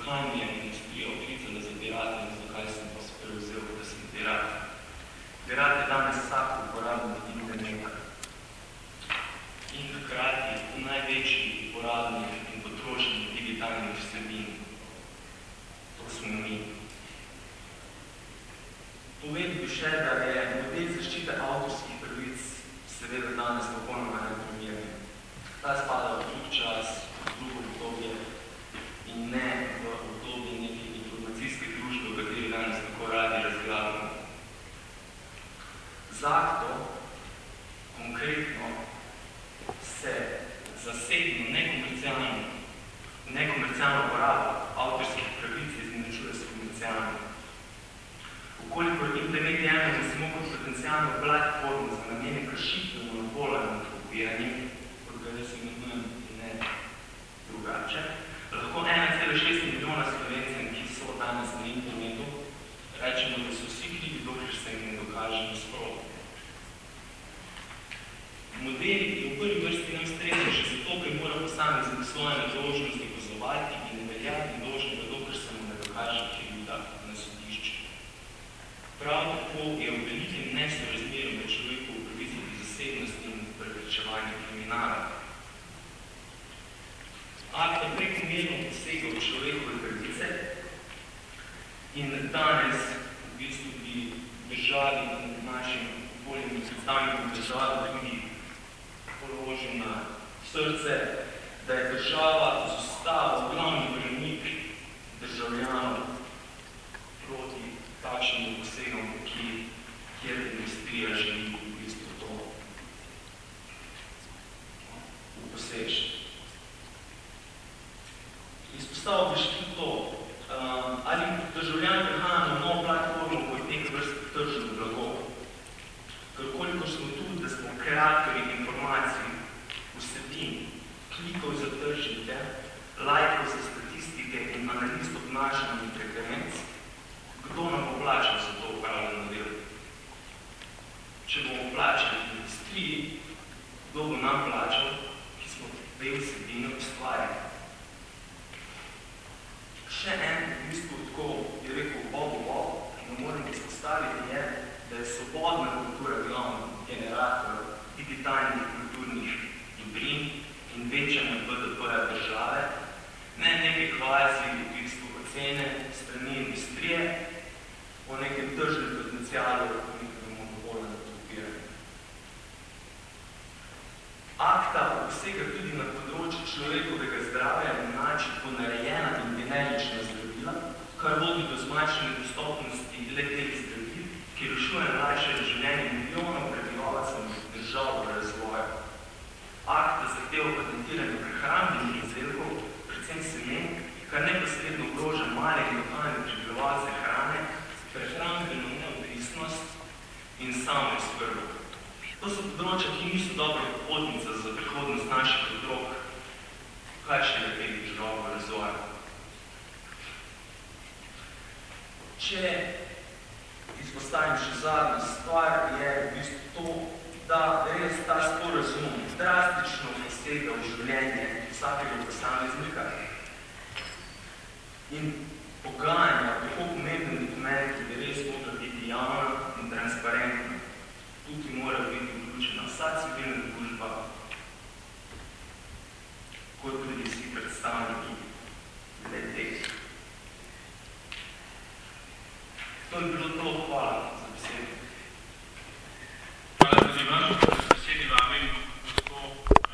zakaj mi je industrija oklicala za Berat in zakaj sem pa se prevzel, da sem Berat. Berat je danes vsak uporabnik interneta. In hkrati največji uporabnik in potrošnik digitalnih vsebin. To smo mi. Povedal bi še, da je model zaščite avtorskih pravic seveda danes popolnoma neprimeren. Ta spada v drug čas, v drugo obdobje in ne v obdobje neke informacijske družbe, v kateri danes tako radi razgledamo. Z aktom konkretno se zasebno, nekomercialno porabo avtorskih pravic izničuje s komercialno. Vkolikor internet jemljamo samo kot potencijalno platformo za namene kršitve monopola nad kopiranjem, kot ga jaz imenujem in ne drugače, lahko 1,6 milijona Slovencem, ki so danes na internetu, rečemo, da so vsi krivi, dokler se jim ne dokaže nasprotno. Model je v prvi vrsti nam strezen še zato, ker mora posameznik svoje nedolžnosti pozovati in ne veljati dolžnega, dokler se mu ne dokaže krivda na sodišču. Prav tako je v velikem nesorazmerju med človekovo pravico do zasebnosti in preprečevanje kriminala. Akta prekomerno posega v človekove pravice in danes v bistvu bi državi in našim voljnim predstavnikom države tudi položil na srce, da je država z ustavo glavni branik državljanov proti takšnim posegom, kjer industrija želi v bistvu to uposeči. Izpostavil bi še to, ali državljani prihajajo na novo platformo kot neke vrste tržno blago. Ker koliko smo tudi, da smo kreatorji informacij, vsebin, klikov za tržite, lajkov za statistike in analiz obnašanja in preferenc, kdo nam bo plačal za to upravljeno delo? Če bomo plačali v industriji, kdo bo nam plačal, ki smo te vsebine ustvarjali? Še en, v bistvu tako je rekel Bob, ki nam moram izpostaviti, je, da je svobodna kultura glavni generator digitalnih kulturnih dobrin in večanja BDP-ja države, ne neke kvazi v bistvu ocene strani industrije, o nekem tržnem potencialu nekega monopola nad kopiranjem. Akta posega tudi na področju človekovega zdravja in način ponarejena in generična zdravila, kar vodi do zmanjšanja dostopnosti le-teh zdravil, ki rešuje najlajše življenje milijonov prebivalcev držav v razvoju. Akta zahteva patentiranje prehrambnih izdelkov, predvsem semen, kar neposredno ogroža male in lokalne prebivalce hrane, prehrambeno neodvisnost in samooskrbo. To so področja, ki niso dobra popotnica za prihodnost naših otrok, kaj še je teh držav v razvoju. Če izpostavim še zadnja stvar, je v bistvu to, da res ta sporazum drastično posega v življenje vsakega posameznika in pogajanja v tako pomembnem dokumentu, da res mora biti javna in transparentna. Tukaj mora biti vključena vsa civilna družba, kot tudi vsi predstavniki le-teh. To je bilo to, hvala.